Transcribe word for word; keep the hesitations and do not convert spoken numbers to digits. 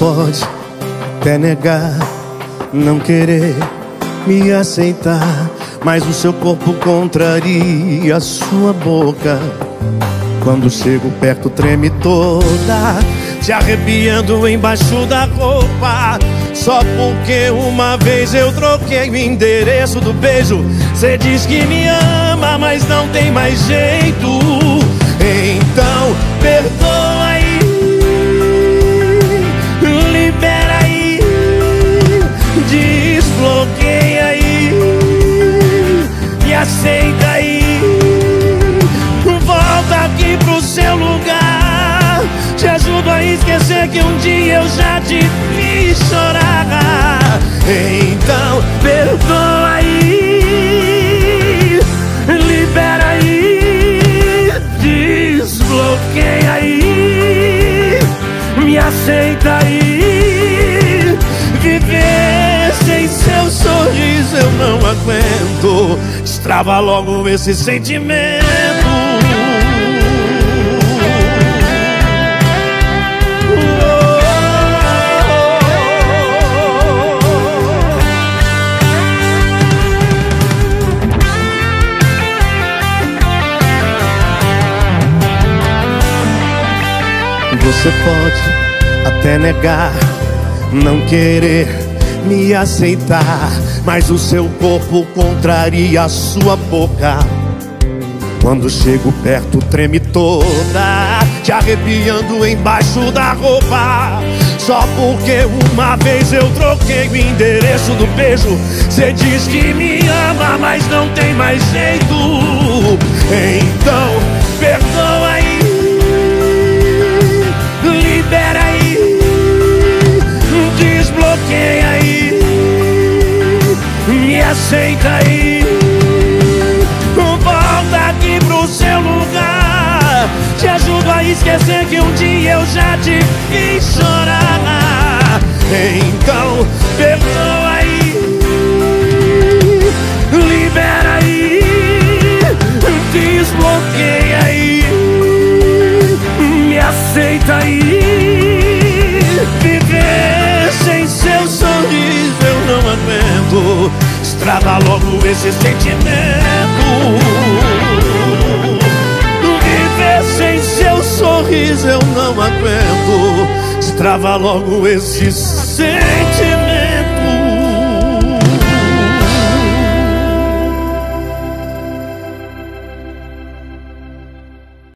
pode até negar, não querer me aceitar, mas o seu corpo contraria a sua boca. Quando chego perto treme toda, te arrepiando embaixo da roupa. Só porque uma vez eu troquei o endereço do beijo. Cê diz que me ama, mas não tem mais jeito. Então perdoa aí, libera aí, desbloqueia aí, me aceita aí. Volta aqui pro seu lugar, te ajudo a esquecer que um dia eu já te fiz chorar. Então perdoa aí, libera aí, desbloqueia aí, me aceita aí. Viver sem seu sorriso eu não aguento, destrava logo esse sentimento. Você pode até negar, não querer me aceitar, mas o seu corpo contraria a sua boca. Quando chego perto treme toda, te arrepiando embaixo da roupa. Só porque uma vez eu troquei o endereço do beijo. Cê diz que me ama, mas não tem mais jeito. Então perdoa aí, libera aí, desbloqueia aí, me aceita aí. Volta aqui pro seu lugar, te ajudo a esquecer que um dia eu já te fiz chorar. Então perdoa aí, libera aí, desbloqueia aí, me aceita aí. Viver sem seu sorriso eu não aguento, estrada logo esse sentimento. Viver sem seu sorriso eu não aguento, estrava logo esse sentimento.